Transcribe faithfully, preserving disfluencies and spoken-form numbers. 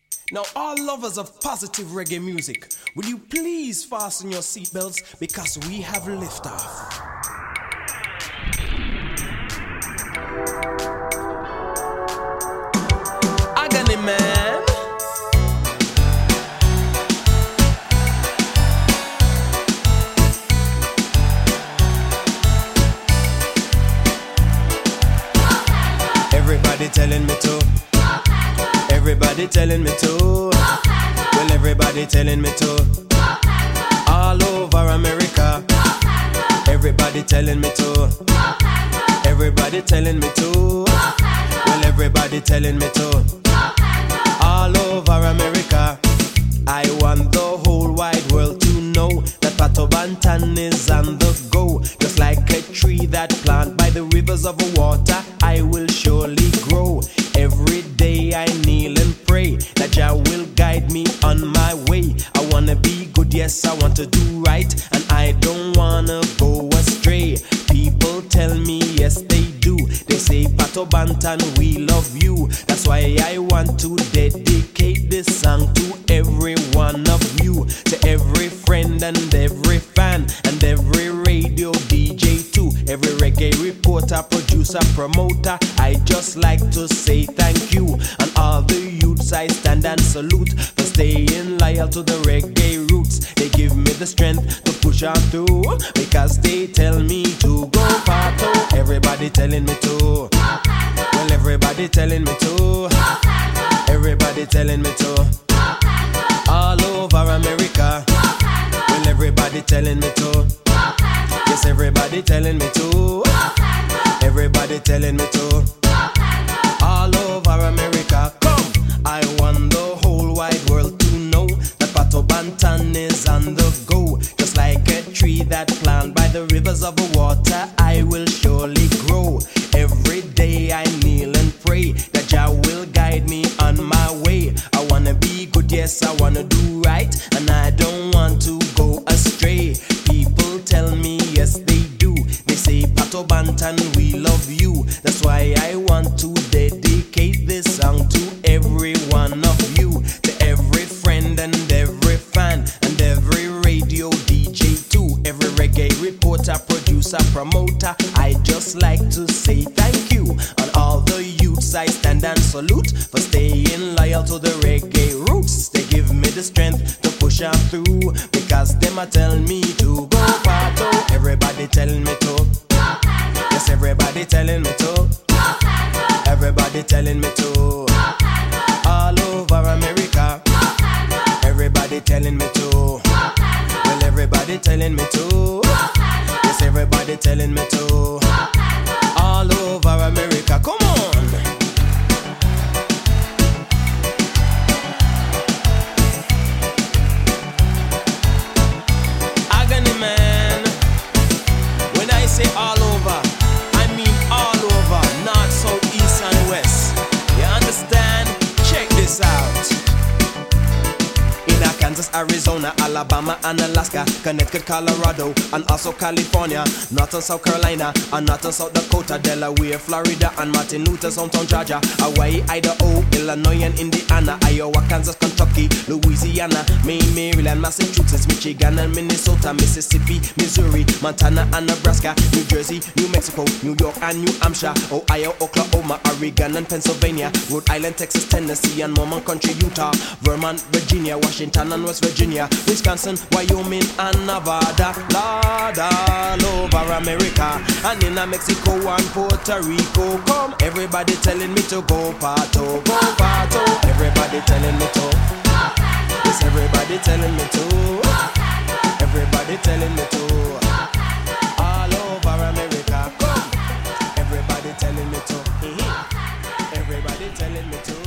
Now, all lovers of positive reggae music, will you please fasten your seatbelts because we have liftoff. Agony man. Everybody telling me to. Everybody telling me to. Well, everybody telling me to. All over America. Everybody telling me to. Everybody telling me to. Well, everybody telling me to. All over America. I want the whole wide world to know that Pato Banton is on the go. Just like a tree that planted by the rivers of water, I will surely grow. Every day I kneel and pray that Jah will guide me on my way. I wanna be good, yes, I want to do right, and I don't wanna go astray. People tell me, yes, they do. They say, Pato Banton, we love you. That's why I want to dedicate this song to every one of you, to every friend and every fan, and every radio D J too, every reggae reporter, producer, promoter. I just like to say thank you. And all the youths I stand and salute for staying loyal to the reggae roots. They give me the strength to push on through, because they tell me to go Pato. Everybody telling me to. Well, everybody telling me to. Everybody telling me to. All over America. Well, everybody telling me to. Yes, everybody telling me to. Everybody telling me to. All over America. Come, I want the whole wide world to know that Pato Banton is on the go. Just like a tree that planted by the rivers of water, I will surely grow. Every day I kneel and pray that Jah will guide me on my way. I wanna be good, yes, I wanna do right, and I don't want to go astray. People tell me, yes, they do. They say, Pato Banton, we love you. That's why I want to dedicate this song to every one of you, to every friend and every fan, and every radio D J too, every reggae reporter, producer, promoter. I just like to say thank you. On all the youths I stand and salute for staying loyal to the reggae roots. They give me the strength to push on through, because them a tell me to go Pato. Everybody telling me to. Yes, everybody telling me to. Everybody telling me to. All over America. Everybody telling me to. Well, everybody telling me to. Yes, everybody telling me to. All over America. Come on. Agony man. When I say all over, I mean all over. North, south, east and west. You understand? Check this out. In Kansas, Arizona, Alabama and Alaska, Connecticut, Colorado, and also California, North and South Carolina, and North and South Dakota, Delaware, Florida, and Martin Luther, hometown Georgia, Hawaii, Idaho, Illinois, and Indiana, Iowa, Kansas, Kentucky, Louisiana, Maine, Maryland, Massachusetts, Michigan, and Minnesota, Mississippi, Missouri, Montana, and Nebraska, New Jersey, New Mexico, New York, and New Hampshire, Ohio, Oklahoma, Oregon, and Pennsylvania, Rhode Island, Texas, Tennessee, and Mormon Country, Utah, Vermont, Virginia, Washington, and West Virginia, Wisconsin, Wyoming, and Nevada, Lord, all over America, and in Mexico and Puerto Rico. Come, everybody telling me to go Pato, go Pato. Everybody telling me to. Yes, everybody telling me to. Everybody telling me to. All over America. Come, everybody telling me to. Everybody telling me to.